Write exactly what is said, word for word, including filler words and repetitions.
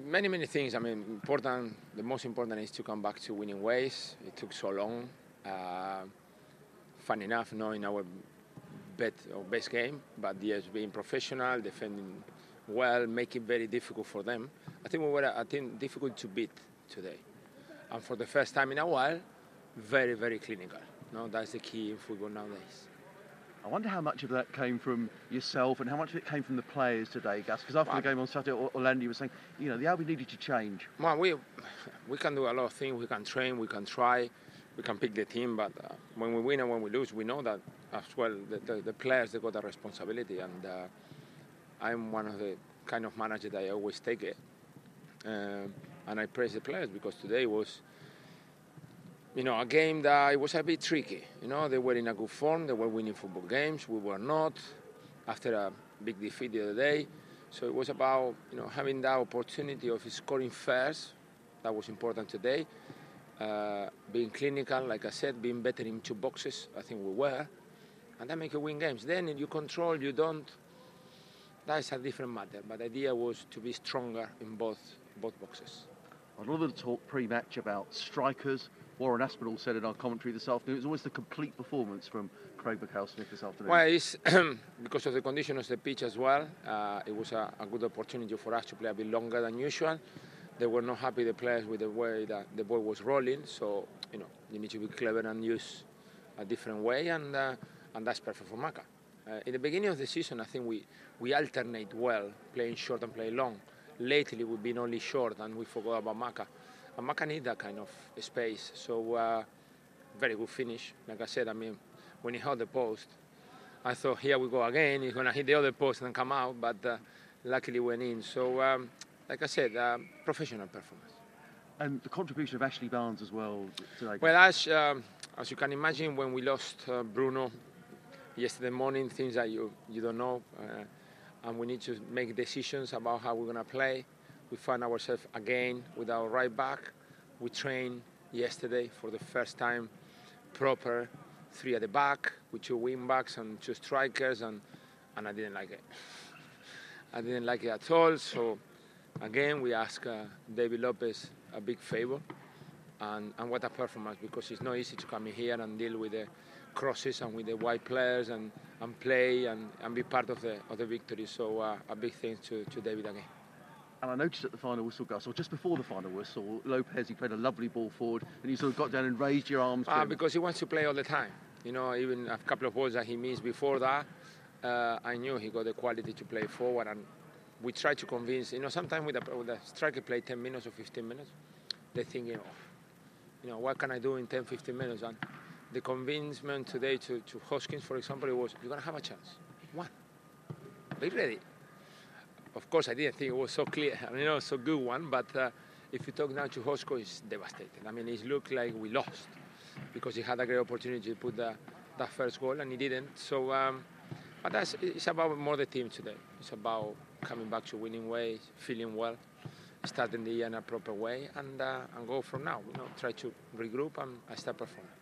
many, many things. I mean, important. The most important is to come back to winning ways. It took so long. Uh, fun enough, knowing our bet or best game, but yes, being professional, defending well, make it very difficult for them. I think we were, I think, difficult to beat today, and for the first time in a while, very, very clinical. No, that's the key in football nowadays. I wonder how much of that came from yourself and how much of it came from the players today, Gus. Because after well, the game on Saturday, Orlando was saying, you know, the Albion needed to change. Well, we we can do a lot of things. We can train. We can try. We can pick the team. But uh, when we win and when we lose, we know that as well. The, the, the players, they got a responsibility, and uh, I'm one of the kind of manager that I always take it, uh, and I praise the players because today was, you know, a game that it was a bit tricky. You know, they were in a good form. They were winning football games. We were not. After a big defeat the other day, so it was about, you know, having that opportunity of scoring first. That was important today. Uh, being clinical, like I said, being better in two boxes. I think we were, and that make you win games. Then you control, you don't. That's a different matter. But the idea was to be stronger in both both boxes. A lot of the talk pre-match about strikers. Warren Aspinall said in our commentary this afternoon, it was always the complete performance from Craig McCall-Smith this afternoon. Well, it's because of the condition of the pitch as well. Uh, it was a, a good opportunity for us to play a bit longer than usual. They were not happy, the players, with the way that the ball was rolling. So, you know, you need to be clever and use a different way, and uh, and that's perfect for Maka. Uh, in the beginning of the season, I think we, we alternate well, playing short and playing long. Lately, we've been only short, and we forgot about Maka. And Maka needs that kind of space. So, uh, very good finish. Like I said, I mean, when he held the post, I thought, here we go again. He's going to hit the other post and come out, but uh, luckily went in. So, um, like I said, uh, professional performance. And the contribution of Ashley Barnes as well today. Well, as, um, as you can imagine, when we lost uh, Bruno yesterday morning, things that you, you don't know, uh, and we need to make decisions about how we're going to play. We find ourselves again with our right back. We trained yesterday for the first time proper, three at the back with two wing backs and two strikers, and, and I didn't like it. I didn't like it at all. So again, we ask uh, David Lopez a big favor, and, and what a performance, because it's not easy to come in here and deal with the crosses and with the wide players and, and play and, and be part of the of the victory. So uh, a big thanks to, to David again. And I noticed at the final whistle, Gus, or just before the final whistle, Lopez, he played a lovely ball forward, and you sort of got down and raised your arms. Uh, because he wants to play all the time. You know, even a couple of balls that he missed before that, uh, I knew he got the quality to play forward, and we try to convince. You know, sometimes with a, with a striker play ten minutes or fifteen minutes, they think, you know, you know, what can I do in ten, fifteen minutes? And the convincement today to, to Hoskins, for example, it was, you're going to have a chance. One. Be ready. Of course, I didn't think it was so clear, I mean, you know, so good one, but uh, if you talk now to Hosko, it's devastated. I mean, it looked like we lost because he had a great opportunity to put the, that first goal, and he didn't. So, um, but that's, it's about more the team today. It's about coming back to winning ways, feeling well, starting the year in a proper way, and uh, and go from now. You know, try to regroup and start performing.